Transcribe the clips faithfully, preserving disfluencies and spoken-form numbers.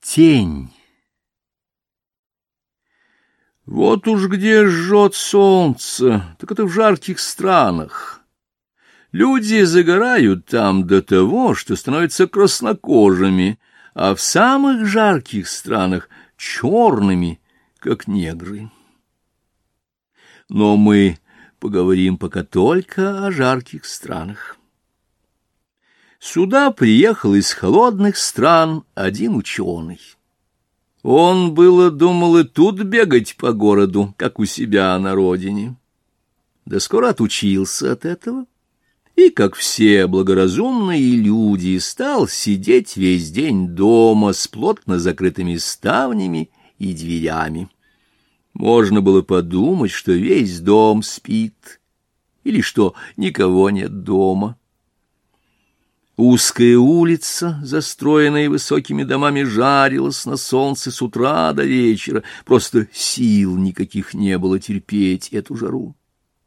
Тень. Вот уж где жжет солнце, так это в жарких странах. Люди загорают там до того, что становятся краснокожими, а в самых жарких странах — черными, как негры. Но мы поговорим пока только о жарких странах. Сюда приехал из холодных стран один ученый. Он было думал и тут бегать по городу, как у себя на родине. Да скоро отучился от этого, и, как все благоразумные люди, стал сидеть весь день дома с плотно закрытыми ставнями и дверями. Можно было подумать, что весь дом спит, или что никого нет дома. Узкая улица, застроенная высокими домами, жарилась на солнце с утра до вечера, просто сил никаких не было терпеть эту жару.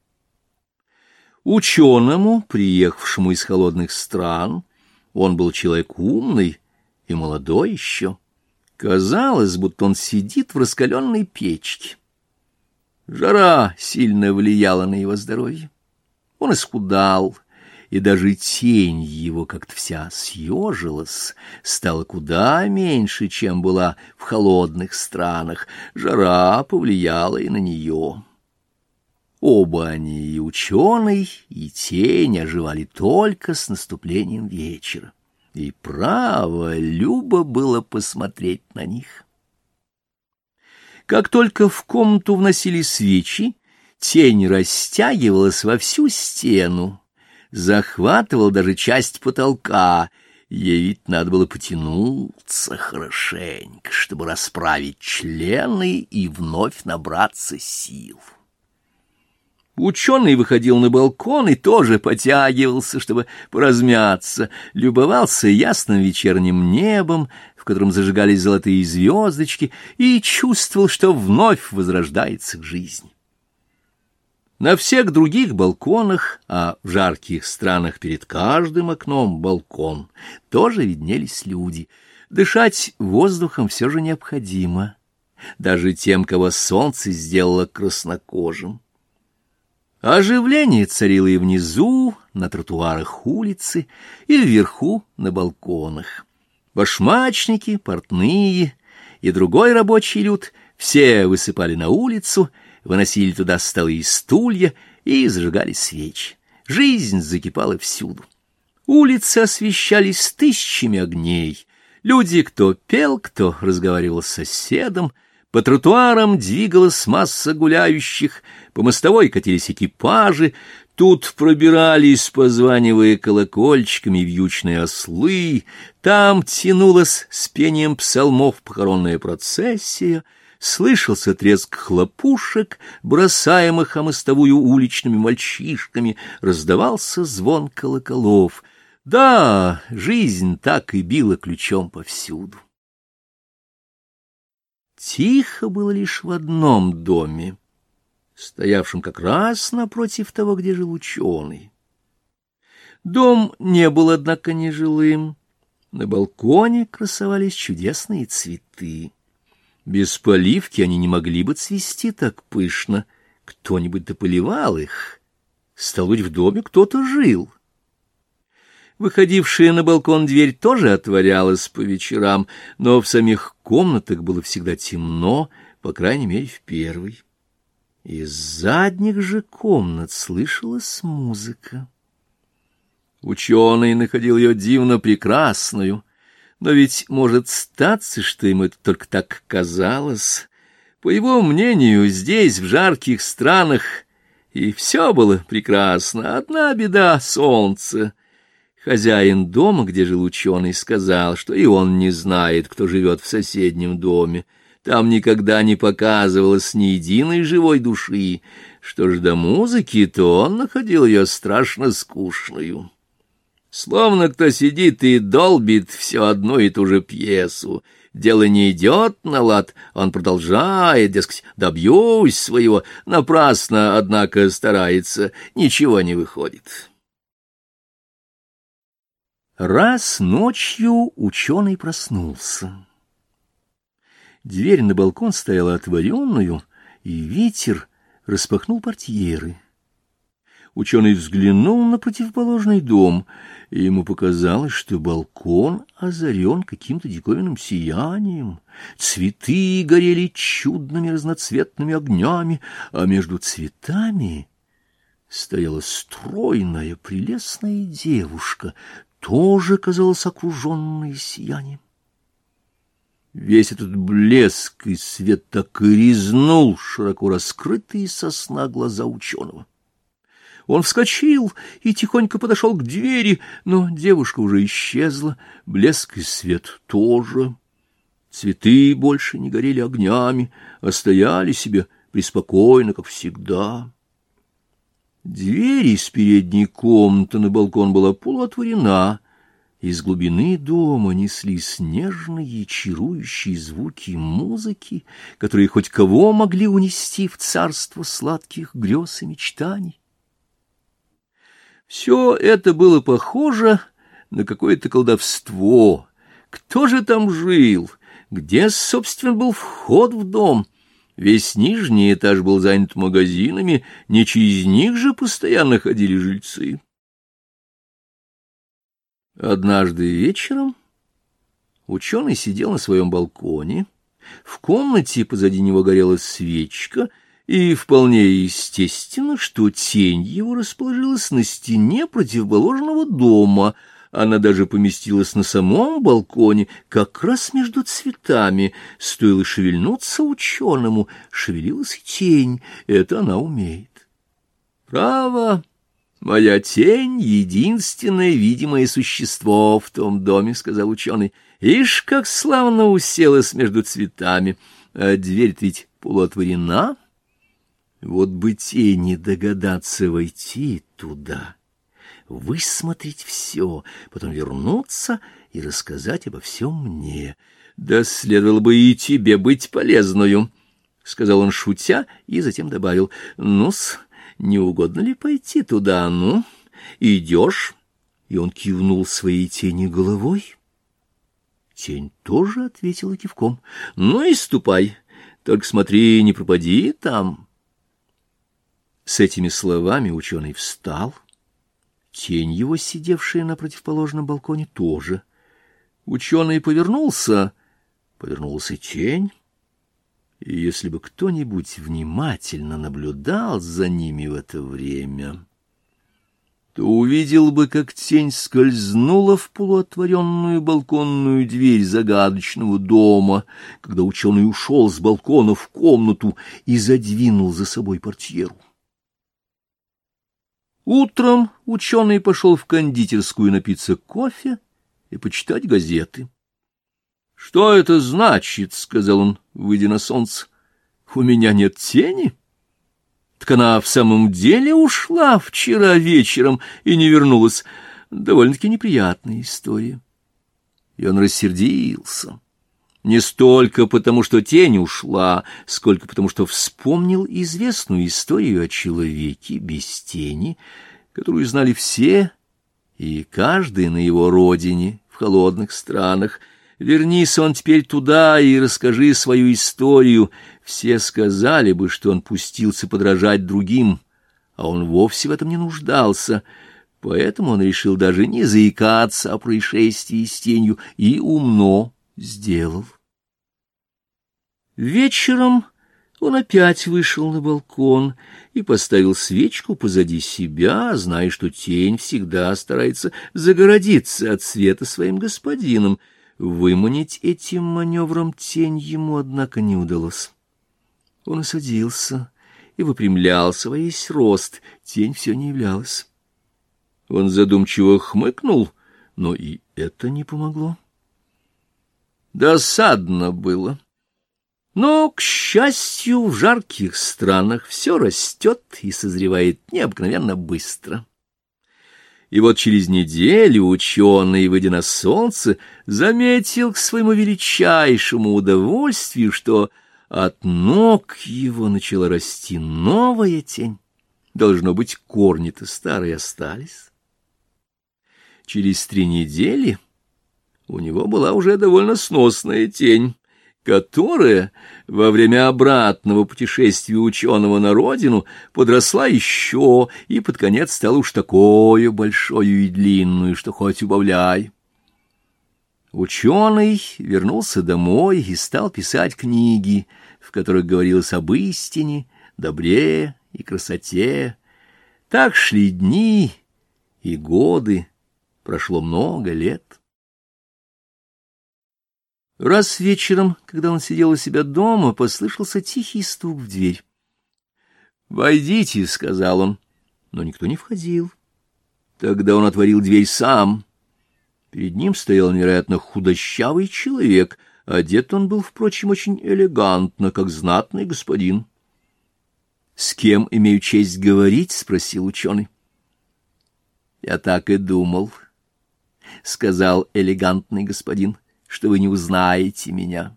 Ученому, приехавшему из холодных стран, он был человек умный и молодой еще, казалось, будто он сидит в раскаленной печке. Жара сильно влияла на его здоровье. Он исхудал, и даже тень его как-то вся съежилась, стала куда меньше, чем была в холодных странах. Жара повлияла и на нее. Оба они, и ученый, и тень, оживали только с наступлением вечера. И право, любо было посмотреть на них. Как только в комнату вносили свечи, тень растягивалась во всю стену, захватывал даже часть потолка. Ей ведь надо было потянуться хорошенько, чтобы расправить члены и вновь набраться сил. Ученый выходил на балкон и тоже потягивался, чтобы поразмяться, любовался ясным вечерним небом, в котором зажигались золотые звездочки, и чувствовал, что вновь возрождается к жизни. На всех других балконах, а в жарких странах перед каждым окном балкон, тоже виднелись люди. Дышать воздухом все же необходимо, даже тем, кого солнце сделало краснокожим. Оживление царило и внизу, на тротуарах улицы, и вверху, на балконах. Башмачники, портные и другой рабочий люд все высыпали на улицу, выносили туда столы и стулья и зажигали свечи. Жизнь закипала всюду. Улицы освещались тысячами огней. Люди кто пел, кто разговаривал с соседом. По тротуарам двигалась масса гуляющих, по мостовой катились экипажи. Тут пробирались, позванивая колокольчиками, вьючные ослы. Там тянулась с пением псалмов похоронная процессия. Слышался треск хлопушек, бросаемых о мостовую уличными мальчишками, раздавался звон колоколов. Да, жизнь так и била ключом повсюду. Тихо было лишь в одном доме, стоявшем как раз напротив того, где жил ученый. Дом не был, однако, нежилым. На балконе красовались чудесные цветы. Без поливки они не могли бы цвести так пышно. Кто-нибудь дополивал их. Стало быть, в доме кто-то жил. Выходившая на балкон дверь тоже отворялась по вечерам, но в самих комнатах было всегда темно, по крайней мере, в первой. Из задних же комнат слышалась музыка. Ученый находил ее дивно прекрасную, но ведь может статься, что ему это только так казалось. По его мнению, здесь, в жарких странах, и все было прекрасно. Одна беда — солнце. Хозяин дома, где жил ученый, сказал, что и он не знает, кто живет в соседнем доме. Там никогда не показывалось ни единой живой души. Что ж до музыки, то он находил ее страшно скучную. Словно кто сидит и долбит все одну и ту же пьесу. Дело не идет на лад, он продолжает, дескать, добьюсь своего. Напрасно, однако, старается, ничего не выходит. Раз ночью ученый проснулся. Дверь на балкон стояла отворенную, и ветер распахнул портьеры. Ученый взглянул на противоположный дом, и ему показалось, что балкон озарен каким-то диковинным сиянием. Цветы горели чудными разноцветными огнями, а между цветами стояла стройная, прелестная девушка, тоже казалась окруженной сиянием. Весь этот блеск и свет так и резнул широко раскрытые со сна глаза ученого. Он вскочил и тихонько подошел к двери, но девушка уже исчезла, блеск и свет тоже. Цветы больше не горели огнями, а стояли себе преспокойно, как всегда. Дверь из передней комнаты на балкон была полуотворена. Из глубины дома неслись нежные, чарующие звуки музыки, которые хоть кого могли унести в царство сладких грез и мечтаний. Все это было похоже на какое-то колдовство. Кто же там жил? Где, собственно, был вход в дом? Весь нижний этаж был занят магазинами, не через них же постоянно ходили жильцы. Однажды вечером ученый сидел на своем балконе. В комнате позади него горела свечка, и вполне естественно, что тень его расположилась на стене противоположного дома. Она даже поместилась на самом балконе, как раз между цветами. Стоило шевельнуться ученому, шевелилась и тень. Это она умеет. Право, моя тень — единственное видимое существо в том доме, — сказал ученый. Ишь, как славно уселась между цветами. А дверь-то ведь полуотворена. Вот бы тени догадаться войти туда, высмотреть все, потом вернуться и рассказать обо всем мне. Да следовало бы и тебе быть полезную, — сказал он, шутя, и затем добавил: ну-с, не угодно ли пойти туда, ну, идешь? И он кивнул своей тени головой. Тень тоже ответила кивком. Ну и ступай, только смотри, не пропади там. С этими словами ученый встал. Тень его, сидевшая на противоположном балконе, тоже. Ученый повернулся, повернулась и тень. И если бы кто-нибудь внимательно наблюдал за ними в это время, то увидел бы, как тень скользнула в полуотворенную балконную дверь загадочного дома, когда ученый ушел с балкона в комнату и задвинул за собой портьеру. Утром ученый пошел в кондитерскую напиться кофе и почитать газеты. — Что это значит? — сказал он, выйдя на солнце. — У меня нет тени. Так она в самом деле ушла вчера вечером и не вернулась. Довольно-таки неприятная история. И он рассердился. Не столько потому, что тень ушла, сколько потому, что вспомнил известную историю о человеке без тени, которую знали все и каждый на его родине, в холодных странах. Вернись он теперь туда и расскажи свою историю, все сказали бы, что он пустился подражать другим, а он вовсе в этом не нуждался. Поэтому он решил даже не заикаться о происшествии с тенью и умно сделал. Вечером он опять вышел на балкон и поставил свечку позади себя, зная, что тень всегда старается загородиться от света своим господином. Выманить этим маневром тень ему, однако, не удалось. Он садился и выпрямлялся во весь рост, тень все не являлась. Он задумчиво хмыкнул, но и это не помогло. Досадно было. Но, к счастью, в жарких странах все растет и созревает необыкновенно быстро. И вот через неделю ученый, выйдя на солнце, заметил к своему величайшему удовольствию, что от ног его начала расти новая тень. Должно быть, корни-то старые остались. Через три недели у него была уже довольно сносная тень. которая во время обратного путешествия ученого на родину подросла еще и под конец стала уж такою большою и длинную, что хоть убавляй. Ученый вернулся домой и стал писать книги, в которых говорилось об истине, добре и красоте. Так шли дни и годы, прошло много лет. Раз вечером, когда он сидел у себя дома, послышался тихий стук в дверь. «Войдите», — сказал он, но никто не входил. Тогда он отворил дверь сам. Перед ним стоял невероятно худощавый человек. Одет он был, впрочем, очень элегантно, как знатный господин. «С кем имею честь говорить?» — спросил ученый. «Я так и думал», — сказал элегантный господин, — «что вы не узнаете меня.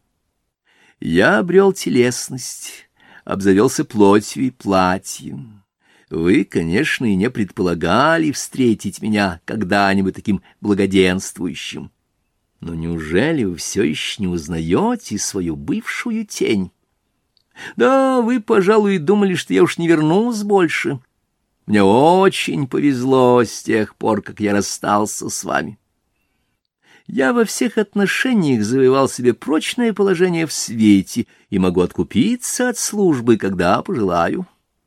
Я обрел телесность, обзавелся плотью и платьем. Вы, конечно, и не предполагали встретить меня когда-нибудь таким благоденствующим. Но неужели вы все еще не узнаете свою бывшую тень? Да, вы, пожалуй, думали, что я уж не вернусь больше. Мне очень повезло с тех пор, как я расстался с вами. Я во всех отношениях завоевал себе прочное положение в свете и могу откупиться от службы, когда пожелаю».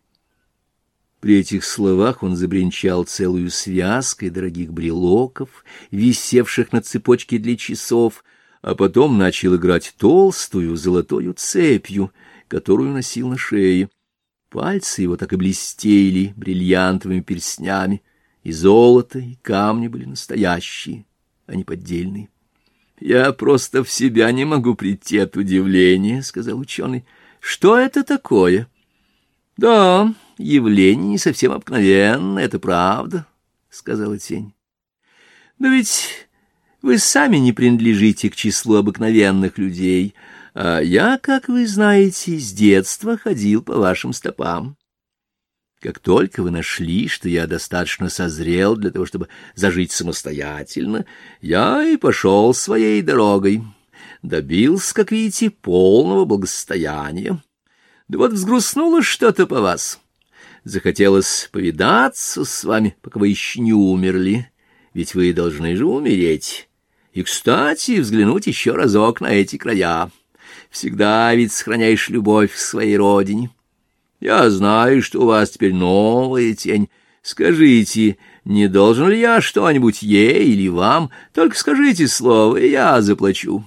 При этих словах он забринчал целую связкой дорогих брелоков, висевших на цепочке для часов, а потом начал играть толстую золотою цепью, которую носил на шее. Пальцы его так и блестели бриллиантовыми перстнями, и золото, и камни были настоящие, а не поддельные. «Я просто в себя не могу прийти от удивления», — сказал ученый. «Что это такое?» «Да, явление не совсем обыкновенное, это правда», — сказала тень. «Но ведь вы сами не принадлежите к числу обыкновенных людей, а я, как вы знаете, с детства ходил по вашим стопам. Как только вы нашли, что я достаточно созрел для того, чтобы зажить самостоятельно, я и пошел своей дорогой, добился, как видите, полного благосостояния. Да вот взгрустнуло что-то по вас. Захотелось повидаться с вами, пока вы еще не умерли, ведь вы должны же умереть. И, кстати, взглянуть еще разок на эти края. Всегда ведь сохраняешь любовь к своей родине. Я знаю, что у вас теперь новая тень. Скажите, не должен ли я что-нибудь ей или вам? Только скажите слово, и я заплачу».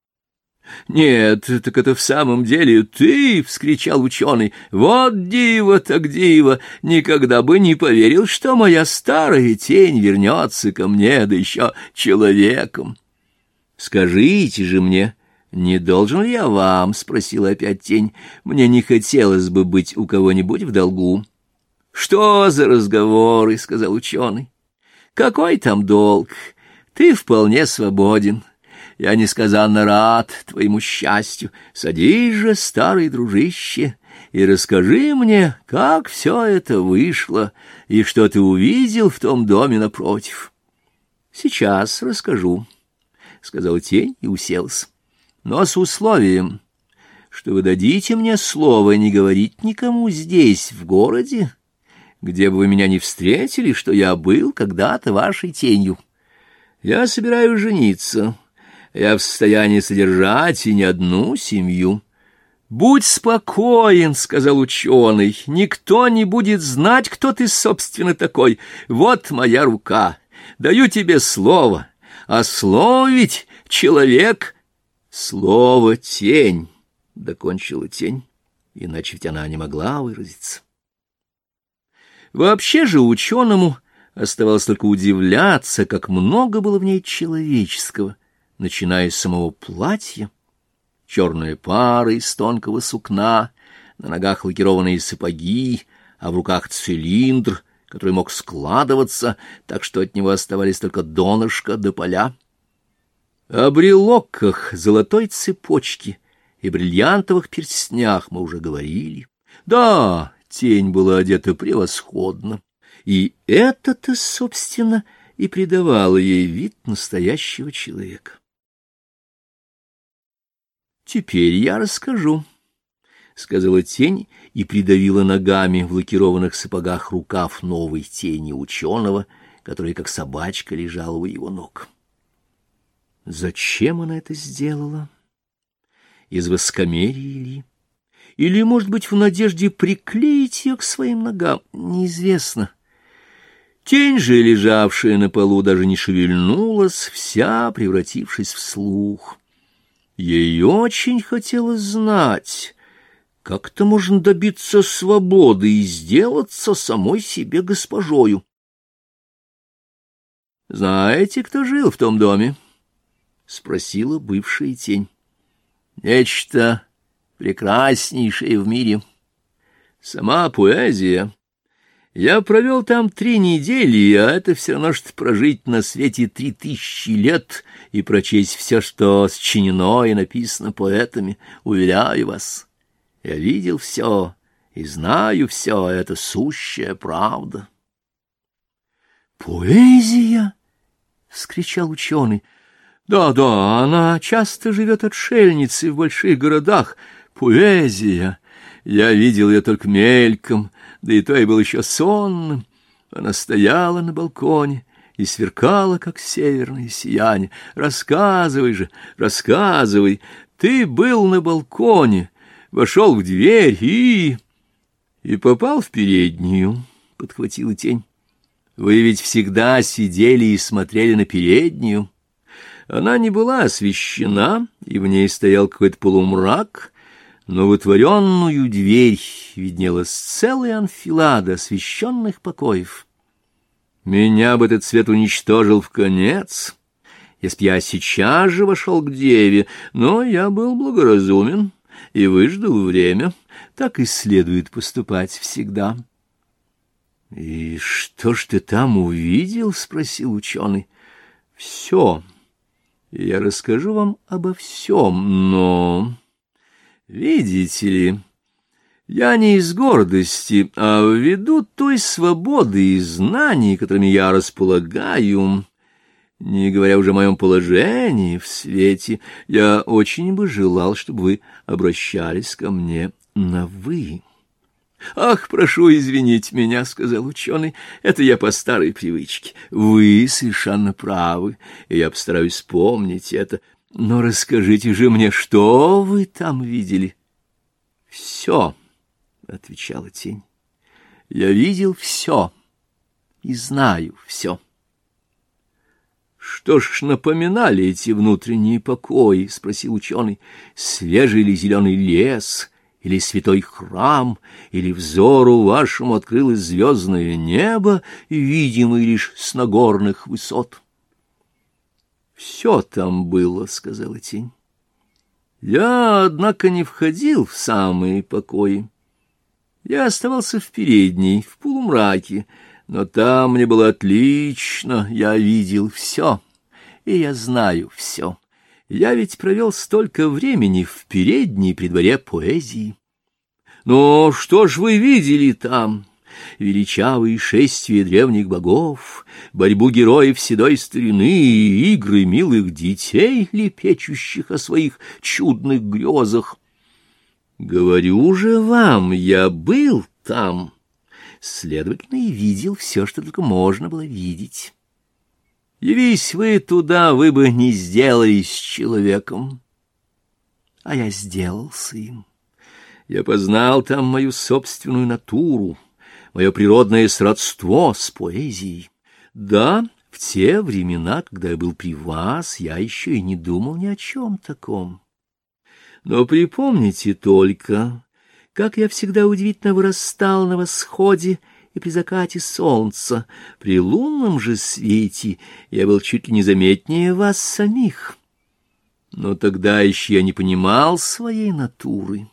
«Нет, так это в самом деле ты!» — вскричал ученый. «Вот диво так диво! Никогда бы не поверил, что моя старая тень вернется ко мне, да еще человеком. Скажите же мне, не должен ли я вам?» — спросила опять тень. «Мне не хотелось бы быть у кого-нибудь в долгу». «Что за разговоры?» — сказал ученый. «Какой там долг? Ты вполне свободен. Я несказанно рад твоему счастью. Садись же, старый дружище, и расскажи мне, как все это вышло, и что ты увидел в том доме напротив». «Сейчас расскажу», — сказала тень и уселась. «Но с условием, что вы дадите мне слово не говорить никому здесь, в городе, где бы вы меня не встретили, что я был когда-то вашей тенью. Я собираюсь жениться». Я в состоянии содержать и не одну семью. «Будь спокоен», — сказал ученый, — «никто не будет знать, кто ты, собственно, такой. Вот моя рука, даю тебе слово, а слово ведь человек...» «Слово тень», — докончила тень, иначе ведь она не могла выразиться. Вообще же ученому оставалось только удивляться, как много было в ней человеческого, начиная с самого платья, черная пара из тонкого сукна, на ногах лакированные сапоги, а в руках цилиндр, который мог складываться, так что от него оставались только донышко до поля. О брелоках, золотой цепочке и бриллиантовых перстнях мы уже говорили. Да, тень была одета превосходно, и это-то, собственно, и придавало ей вид настоящего человека. теперь я расскажу, — сказала тень и придавила ногами в лакированных сапогах рукав новой тени ученого, которая, как собачка, лежала у его ног. Зачем она это сделала? Из воскомерия ли? Или, может быть, в надежде приклеить ее к своим ногам? Неизвестно. Тень же, лежавшая на полу, даже не шевельнулась, вся превратившись в слух. Ей очень хотелось знать, как-то можно добиться свободы и сделаться самой себе госпожою. — Знаете, кто жил в том доме? — спросила бывшая тень. — Нечто прекраснейшее в мире. Сама поэзия. Я провел там три недели, а это все равно, что прожить на свете три тысячи лет и прочесть все, что сочинено и написано поэтами. Уверяю вас, я видел все и знаю все, это сущая правда. «Поэзия!» — вскричал ученый. «Да, да, она часто живет отшельницей в больших городах. Поэзия! Я видел ее только мельком, да и то я был еще сонным. Она стояла на балконе и сверкала, как северное сияние. Рассказывай же, рассказывай. Ты был на балконе, вошел в дверь и... и попал в переднюю», — подхватила тень. «Вы ведь всегда сидели и смотрели на переднюю. Она не была освещена, и в ней стоял какой-то полумрак, но в отворенную дверь виднелась целая анфилада освещенных покоев. Меня бы этот свет уничтожил вконец, если б я сейчас же вошел к деве, но я был благоразумен и выждал время. Так и следует поступать всегда». «И что ж ты там увидел?» — спросил ученый. «Все. Я расскажу вам обо всем, но... видите ли, я не из гордости, а ввиду той свободы и знаний, которыми я располагаю, не говоря уже о моем положении в свете, я очень бы желал, чтобы вы обращались ко мне на «вы». «Ах, прошу извинить меня», — сказал ученый, — «это я по старой привычке. Вы совершенно правы, и я постараюсь помнить это. Но расскажите же мне, что вы там видели?» «Все», — отвечала тень, — «я видел все и знаю все». «Что ж напоминали эти внутренние покои?» — спросил ученый. «Свежий ли зеленый лес?» Или святой храм, или взору вашему открылось звездное небо, видимое лишь с нагорных высот? — Все там было, — сказала тень. Я, однако, не входил в самые покои. Я оставался в передней, в полумраке, но там мне было отлично, я видел все, и я знаю все. Я ведь провел столько времени в передней при дворе поэзии. Но что ж вы видели там? Величавые шествия древних богов, борьбу героев седой старины и игры милых детей, лепечущих о своих чудных грезах. Говорю же вам, я был там, следовательно, и видел все, что только можно было видеть. Явись вы туда, вы бы не сделались человеком, а я сделался им. Я познал там мою собственную натуру, мое природное сродство с поэзией. Да, в те времена, когда я был при вас, я еще и не думал ни о чем таком. Но припомните только, как я всегда удивительно вырастал на восходе и при закате солнца. При лунном же свете я был чуть ли не заметнее вас самих. Но тогда еще я не понимал своей натуры.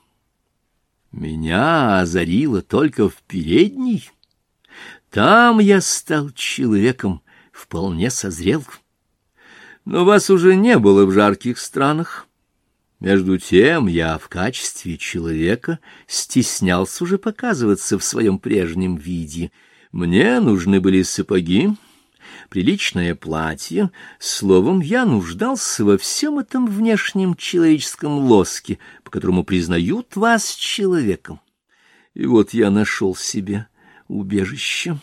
Меня озарило только в передней. Там я стал человеком, вполне созрел. Но вас уже не было в жарких странах. Между тем я в качестве человека стеснялся уже показываться в своем прежнем виде. Мне нужны были сапоги, приличное платье. Словом, я нуждался во всем этом внешнем человеческом лоске, по которому признают вас человеком. И вот я нашел себе убежище.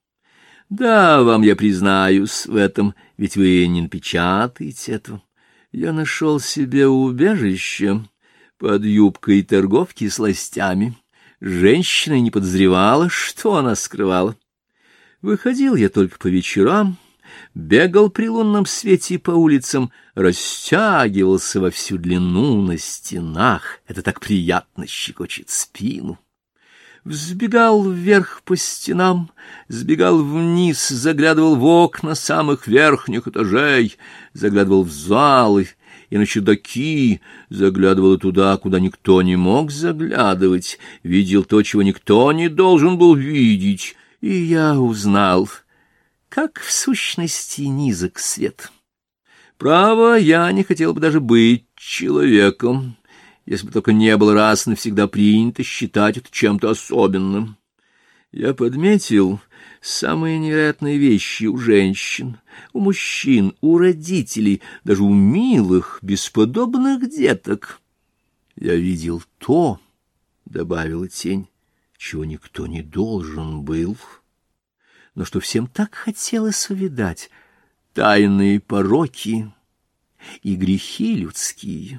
Да, вам я признаюсь в этом, ведь вы не напечатаете этого. Я нашел себе убежище под юбкой торговки сластями. Женщина не подозревала, что она скрывала. Выходил я только по вечерам, бегал при лунном свете по улицам, растягивался во всю длину на стенах. Это так приятно щекочет спину. Взбегал вверх по стенам, сбегал вниз, заглядывал в окна самых верхних этажей, заглядывал в залы и на чердаки, заглядывал туда, куда никто не мог заглядывать, видел то, чего никто не должен был видеть, и я узнал, как в сущности низок свет. Право, я не хотел бы даже быть человеком, если бы только не было раз навсегда принято считать это чем-то особенным. Я подметил самые невероятные вещи у женщин, у мужчин, у родителей, даже у милых, бесподобных деток. Я видел то, — добавила тень, — чего никто не должен был, но что всем так хотелось увидать — тайные пороки и грехи людские.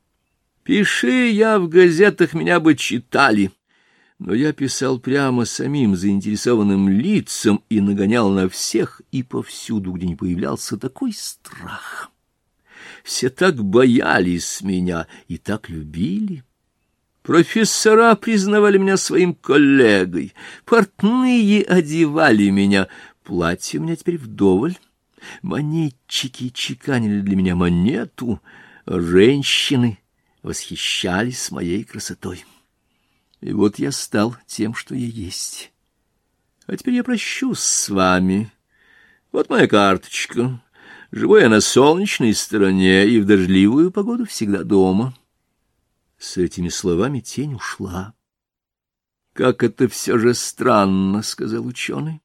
Пиши я в газетах, меня бы читали, но я писал прямо самим заинтересованным лицам и нагонял на всех и повсюду, где не появлялся, такой страх. Все так боялись меня и так любили. Профессора признавали меня своим коллегой, портные одевали меня, платье у меня теперь вдоволь, монетчики чеканили для меня монету, а женщины восхищались моей красотой. И вот я стал тем, что я есть. А теперь я прощусь с вами. Вот моя карточка. Живу я на солнечной стороне и в дождливую погоду всегда дома. С этими словами тень ушла. Как это все же странно, — сказал ученый.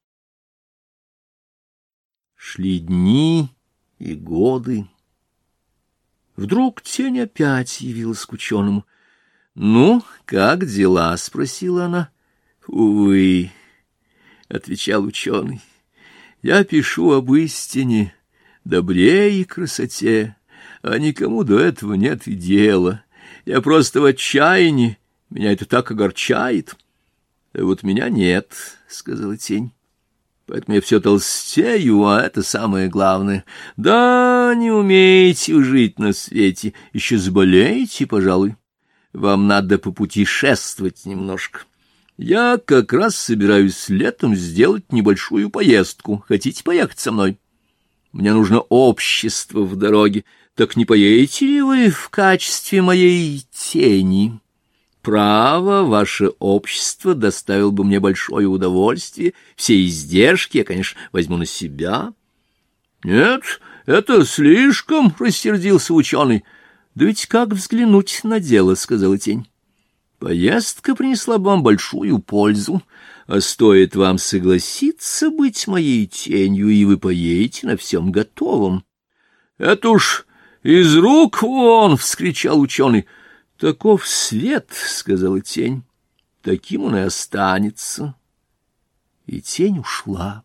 Шли дни и годы. Вдруг тень опять явилась к ученому. — Ну, как дела? — спросила она. — Увы, — отвечал ученый, — я пишу об истине, добре и красоте, а никому до этого нет и дела. Я просто в отчаянии, меня это так огорчает. — А вот меня нет, — сказала тень. Поэтому я все толстею, а это самое главное. Да, не умеете вы жить на свете, еще заболеете, пожалуй. Вам надо попутешествовать немножко. Я как раз собираюсь летом сделать небольшую поездку. Хотите поехать со мной? Мне нужно общество в дороге. Так не поедете ли вы в качестве моей тени? Право, ваше общество доставило бы мне большое удовольствие. Все издержки я, конечно, возьму на себя. — Нет, это слишком, — рассердился ученый. — Да ведь как взглянуть на дело, — сказала тень. — Поездка принесла бы вам большую пользу, а стоит вам согласиться быть моей тенью, и вы поедете на всем готовом. — Это уж из рук вон! — вскричал ученый. — Таков свет, — сказала тень, — таким он и останется. И тень ушла.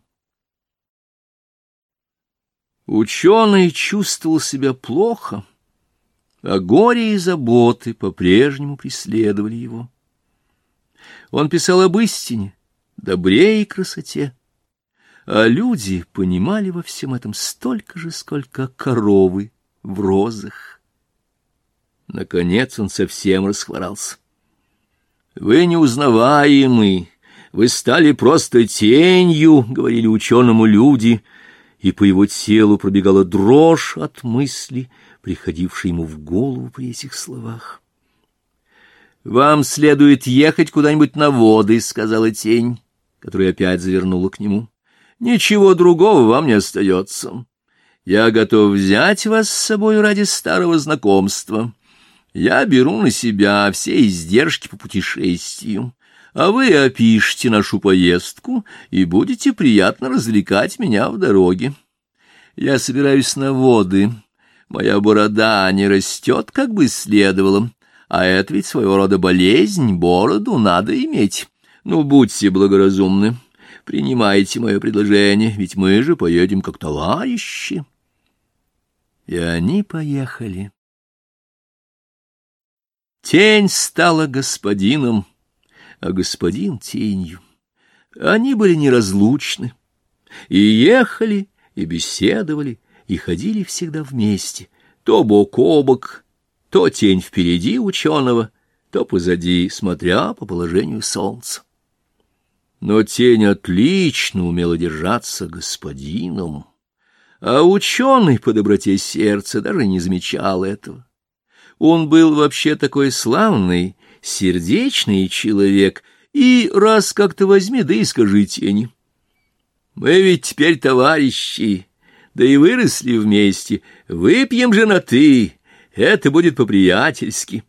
Ученый чувствовал себя плохо, а горе и заботы по-прежнему преследовали его. Он писал об истине, добре и красоте, а люди понимали во всем этом столько же, сколько коровы в розах. Наконец он совсем расхворался. — Вы неузнаваемы, вы стали просто тенью, — говорили ученому люди, и по его телу пробегала дрожь от мысли, приходившей ему в голову при этих словах. — Вам следует ехать куда-нибудь на воды, — сказала тень, которая опять завернула к нему. — Ничего другого вам не остается. Я готов взять вас с собой ради старого знакомства. Я беру на себя все издержки по путешествию, а вы опишите нашу поездку и будете приятно развлекать меня в дороге. Я собираюсь на воды, моя борода не растет, как бы следовало, а это ведь своего рода болезнь, бороду надо иметь. Ну, будьте благоразумны, принимайте мое предложение, ведь мы же поедем как товарищи». И они поехали. Тень стала господином, а господин — тенью. Они были неразлучны, и ехали, и беседовали, и ходили всегда вместе, то бок о бок, то тень впереди ученого, то позади, смотря по положению солнца. Но тень отлично умела держаться господином, а ученый по доброте сердца даже не замечал этого. Он был вообще такой славный, сердечный человек, и раз как-то возьми, да и скажи тени: «Мы ведь теперь товарищи, да и выросли вместе, выпьем же на «ты», это будет по-приятельски».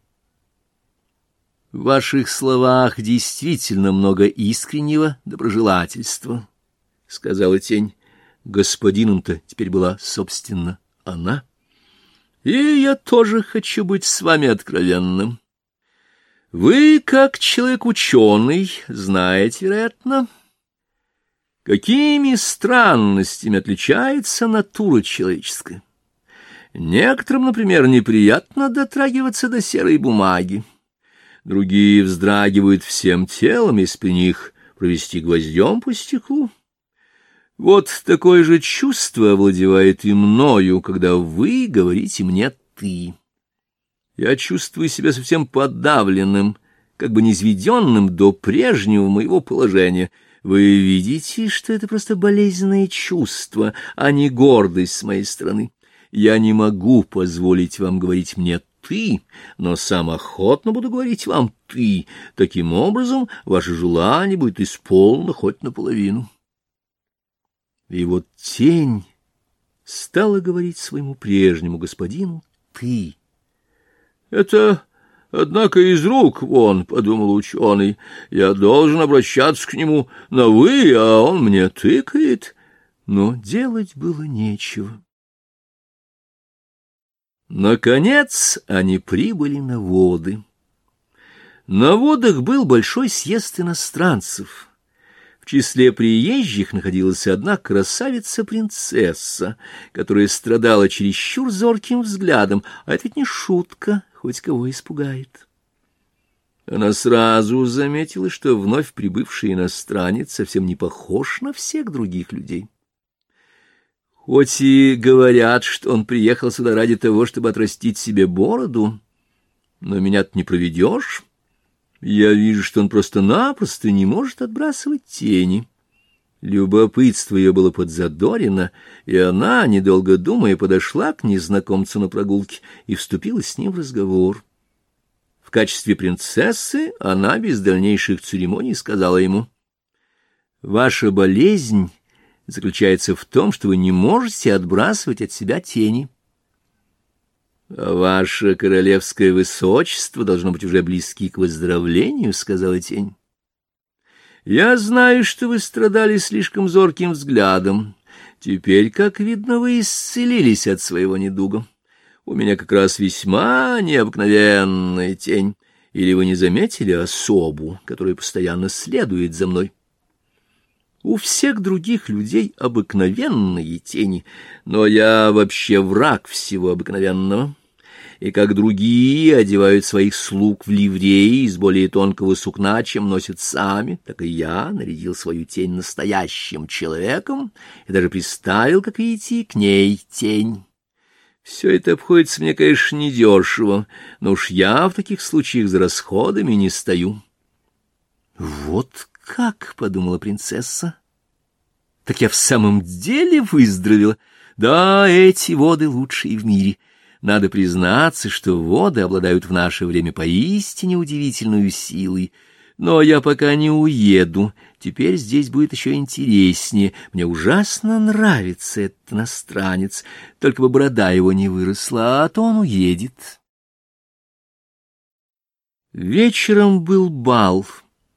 В ваших словах действительно много искреннего доброжелательства, — сказала тень. Господином-то теперь была, собственно, она. И я тоже хочу быть с вами откровенным. Вы, как человек-ученый, знаете, вероятно, какими странностями отличается натура человеческая. Некоторым, например, неприятно дотрагиваться до серой бумаги. Другие вздрагивают всем телом, если при них провести гвоздем по стеклу. Вот такое же чувство овладевает и мною, когда вы говорите мне «ты». Я чувствую себя совсем подавленным, как бы низведенным до прежнего моего положения. Вы видите, что это просто болезненное чувство, а не гордость с моей стороны. Я не могу позволить вам говорить мне «ты», но сам охотно буду говорить вам «ты». Таким образом, ваше желание будет исполнено хоть наполовину. И вот тень стала говорить своему прежнему господину «ты». «Это, однако, из рук вон», — подумал ученый, — «я должен обращаться к нему на «вы», а он мне тыкает». Но делать было нечего. Наконец они прибыли на воды. На водах был большой съезд иностранцев. В числе приезжих находилась одна красавица-принцесса, которая страдала чересчур зорким взглядом, а это ведь не шутка, хоть кого испугает. Она сразу заметила, что вновь прибывший иностранец совсем не похож на всех других людей. Хоть и говорят, что он приехал сюда ради того, чтобы отрастить себе бороду, но меня-то не проведешь. Я вижу, что он просто-напросто не может отбрасывать тени. Любопытство ее было подзадорено, и она, недолго думая, подошла к незнакомцу на прогулке и вступила с ним в разговор. В качестве принцессы она без дальнейших церемоний сказала ему: «Ваша болезнь заключается в том, что вы не можете отбрасывать от себя тени. А ваше королевское высочество должно быть уже близки к выздоровлению», — сказала тень. «Я знаю, что вы страдали слишком зорким взглядом. Теперь, как видно, вы исцелились от своего недуга. У меня как раз весьма необыкновенная тень. Или вы не заметили особу, которая постоянно следует за мной? У всех других людей обыкновенные тени, но я вообще враг всего обыкновенного. И как другие одевают своих слуг в ливреи из более тонкого сукна, чем носят сами, так и я нарядил свою тень настоящим человеком и даже приставил, как видите, к ней тень. Все это обходится мне, конечно, недешево, но уж я в таких случаях за расходами не стою». «Вот как», — подумала принцесса, — «так я в самом деле выздоровела. Да, эти воды лучшие в мире. Надо признаться, что воды обладают в наше время поистине удивительной силой. Но я пока не уеду. Теперь здесь будет еще интереснее. Мне ужасно нравится этот иностранец. Только бы борода его не выросла, а то он уедет». Вечером был бал.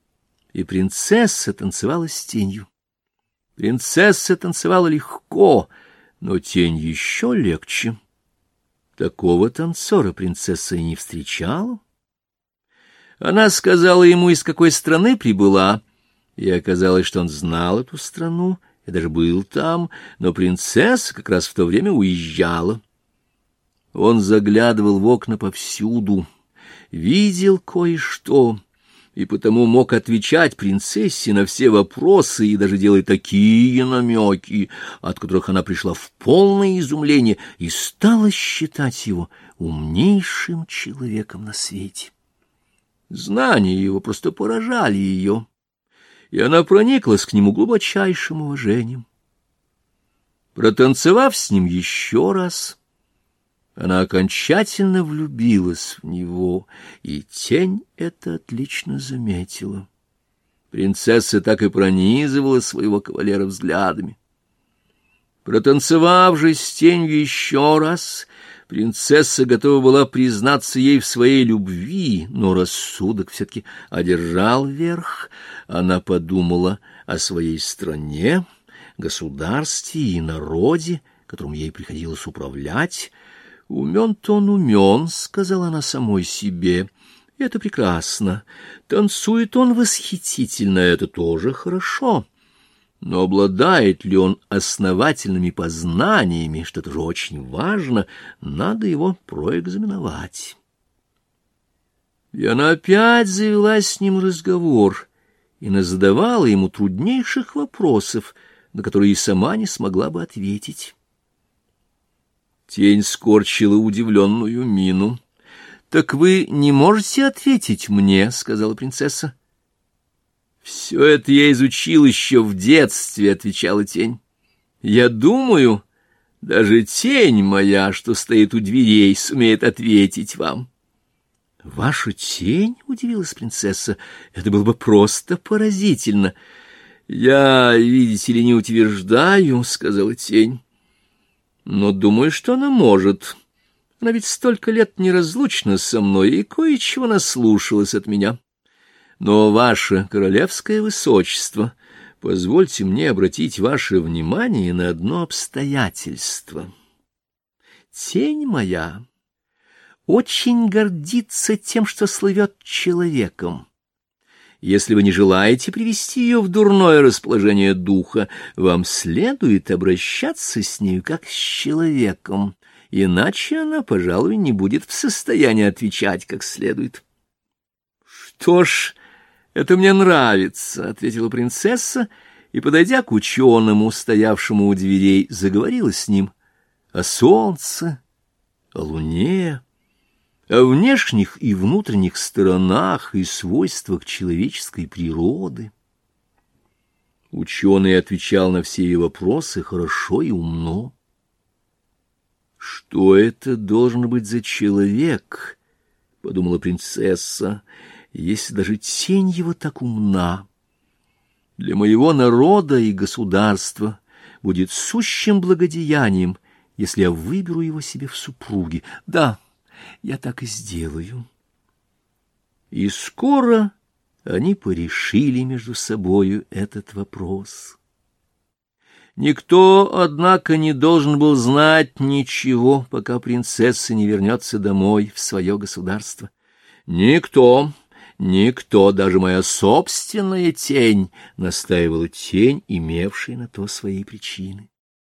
и принцесса танцевала с тенью. Принцесса танцевала легко, но тень еще легче. Такого танцора принцесса и не встречала. Она сказала ему, из какой страны прибыла, и оказалось, что он знал эту страну и даже был там, но принцесса как раз в то время уезжала. Он заглядывал в окна повсюду, видел кое-что, и потому мог отвечать принцессе на все вопросы и даже делать такие намеки, от которых она пришла в полное изумление и стала считать его умнейшим человеком на свете. Знания его просто поражали ее, и она прониклась к нему глубочайшим уважением. Протанцевав с ним еще раз, она окончательно влюбилась в него, и тень это отлично заметила. Принцесса так и пронизывала своего кавалера взглядами. Протанцевав же с тенью еще раз, принцесса готова была признаться ей в своей любви, но рассудок все-таки одержал верх. Она подумала о своей стране, государстве и народе, которым ей приходилось управлять. «Умен-то он умен», — сказала она самой себе, — «это прекрасно. Танцует он восхитительно, это тоже хорошо. Но обладает ли он основательными познаниями, что это же очень важно, надо его проэкзаменовать». И она опять завела с ним разговор и назадавала ему труднейших вопросов, на которые и сама не смогла бы ответить. Тень скорчила удивленную мину. — Так вы не можете ответить мне? — сказала принцесса. — Все это я изучил еще в детстве, — отвечала тень. — Я думаю, даже тень моя, что стоит у дверей, сумеет ответить вам. — Ваша тень? — удивилась принцесса. — Это было бы просто поразительно. — Я, видите ли, не утверждаю, — сказала тень. Но думаю, что она может. Она ведь столько лет неразлучна со мной и кое-чего наслушалась от меня. Но, ваше королевское высочество, позвольте мне обратить ваше внимание на одно обстоятельство. Тень моя очень гордится тем, что слывет человеком. Если вы не желаете привести ее в дурное расположение духа, вам следует обращаться с нею как с человеком, иначе она, пожалуй, не будет в состоянии отвечать как следует. — Что ж, это мне нравится, — ответила принцесса, и, подойдя к ученому, стоявшему у дверей, заговорила с ним о солнце, о луне, о внешних и внутренних сторонах и свойствах человеческой природы. Ученый отвечал на все ее вопросы хорошо и умно. «Что это должен быть за человек?» — подумала принцесса, — «если даже тень его так умна. Для моего народа и государства будет сущим благодеянием, если я выберу его себе в супруги. Да, я так и сделаю». И скоро они порешили между собою этот вопрос. Никто, однако, не должен был знать ничего, пока принцесса не вернется домой в свое государство. Никто, никто, даже моя собственная тень, — настаивала тень, имевшая на то свои причины.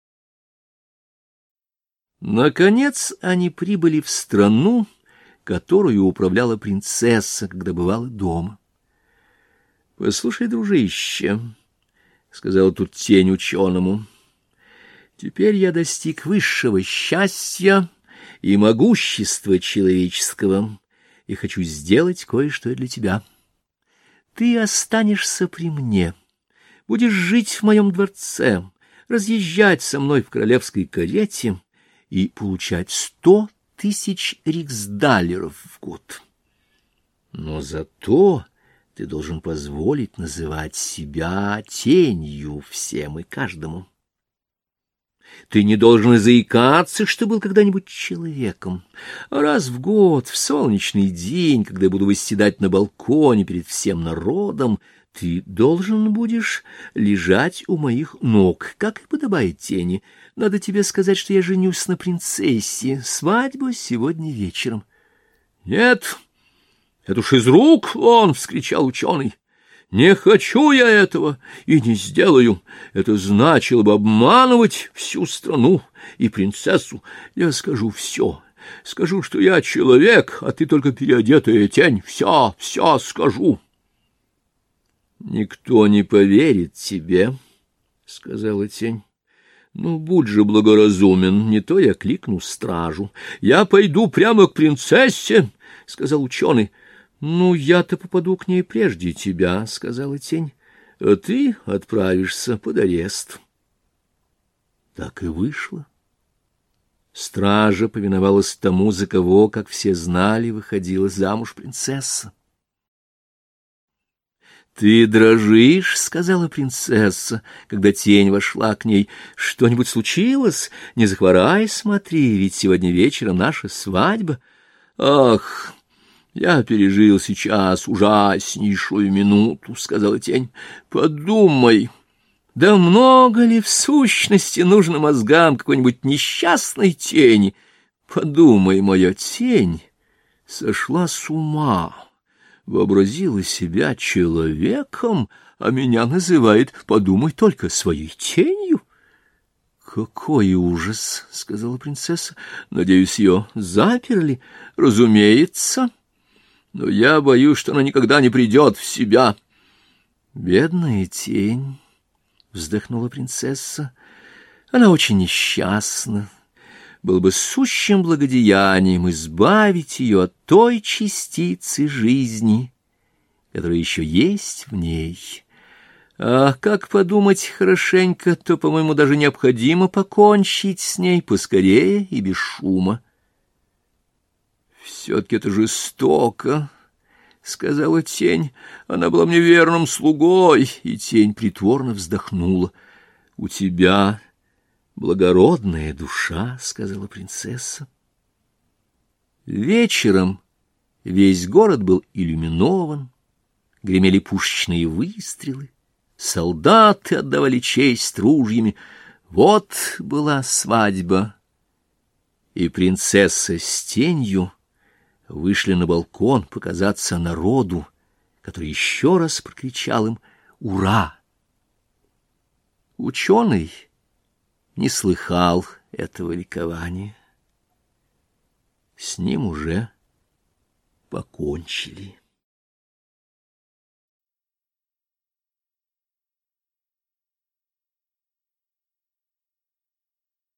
Наконец они прибыли в страну, которую управляла принцесса, когда бывала дома. — Послушай, дружище, — сказала тут тень ученому, — теперь я достиг высшего счастья и могущества человеческого, и хочу сделать кое-что для тебя. Ты останешься при мне, будешь жить в моем дворце, разъезжать со мной в королевской карете и получать сто тысяч риксдалеров в год. Но зато ты должен позволить называть себя тенью всем и каждому. Ты не должен и заикаться, что был когда-нибудь человеком. А раз в год, в солнечный день, когда я буду восседать на балконе перед всем народом, ты должен будешь лежать у моих ног, как и подобает тени. Надо тебе сказать, что я женюсь на принцессе. Свадьба сегодня вечером. — Нет, это уж из рук вон! — вскричал ученый. — Не хочу я этого и не сделаю. Это значило бы обманывать всю страну и принцессу. Я скажу все. Скажу, что я человек, а ты только переодетая тень. Все, все скажу. — Никто не поверит тебе, — сказала тень. — Ну, будь же благоразумен, не то я кликну стражу. — Я пойду прямо к принцессе, — сказал ученый. — Ну, я-то попаду к ней прежде тебя, — сказала тень, — а ты отправишься под арест. Так и вышло. Стража повиновалась тому, за кого, как все знали, выходила замуж принцесса. — Ты дрожишь, — сказала принцесса, когда тень вошла к ней. — Что-нибудь случилось? Не захворай, смотри, ведь сегодня вечером наша свадьба. — Ах! Я пережил сейчас ужаснейшую минуту, — сказала тень. — Подумай, да много ли в сущности нужно мозгам какой-нибудь несчастной тени? Подумай, моя тень сошла с ума, вообразила себя человеком, а меня называет, подумай только, своей тенью. — Какой ужас, — сказала принцесса. — Надеюсь, ее заперли? — Разумеется. Но я боюсь, что она никогда не придет в себя. — Бедная тень, — вздохнула принцесса, — она очень несчастна. Было бы сущим благодеянием избавить ее от той частицы жизни, которая еще есть в ней. А как подумать хорошенько, то, по-моему, даже необходимо покончить с ней поскорее и без шума. «Все-таки это жестоко», — сказала тень. «Она была мне верным слугой». И тень притворно вздохнула. «У тебя благородная душа», — сказала принцесса. Вечером весь город был иллюминован, гремели пушечные выстрелы, солдаты отдавали честь ружьями. Вот была свадьба, и принцесса с тенью вышли на балкон показаться народу, который еще раз прокричал им «Ура!». Ученый не слыхал этого ликования. С ним уже покончили.